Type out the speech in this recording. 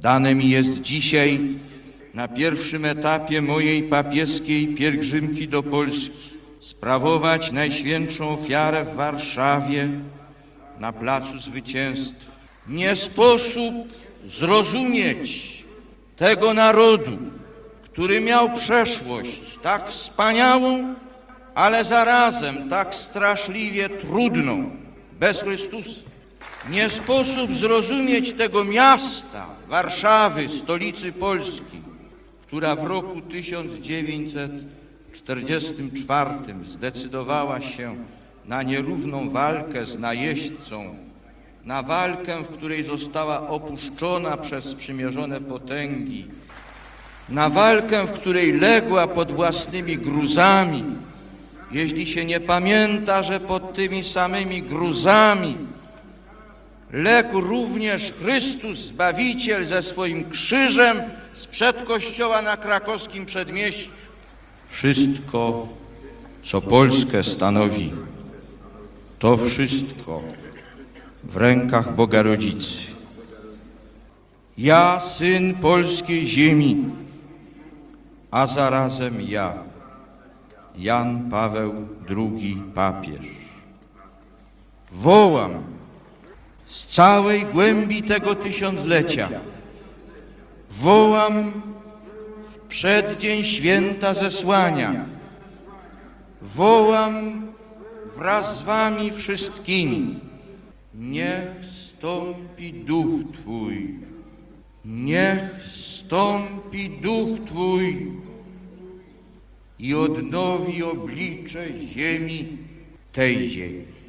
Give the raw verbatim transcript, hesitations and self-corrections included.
Dane mi jest dzisiaj na pierwszym etapie mojej papieskiej pielgrzymki do Polski sprawować Najświętszą Ofiarę w Warszawie na Placu Zwycięstwa. Nie sposób zrozumieć tego narodu, który miał przeszłość tak wspaniałą, ale zarazem tak straszliwie trudną, bez Chrystusa. Nie sposób zrozumieć tego miasta, Warszawy, stolicy Polski, która w roku tysiąc dziewięćset czterdziestym czwartym zdecydowała się na nierówną walkę z najeźdźcą, na walkę, w której została opuszczona przez sprzymierzone potęgi, na walkę, w której legła pod własnymi gruzami, jeśli się nie pamięta, że pod tymi samymi gruzami legł również Chrystus Zbawiciel ze swoim krzyżem sprzed kościoła na krakowskim przedmieściu. Wszystko, co Polskę stanowi, to wszystko w rękach Boga Rodzicy. Ja, syn polskiej ziemi, a zarazem ja, Jan Paweł drugi papież, wołam z całej głębi tego tysiąclecia, wołam w przeddzień święta zesłania, wołam wraz z wami wszystkimi: niech stąpi Duch Twój, niech stąpi Duch Twój i odnowi oblicze ziemi tej ziemi.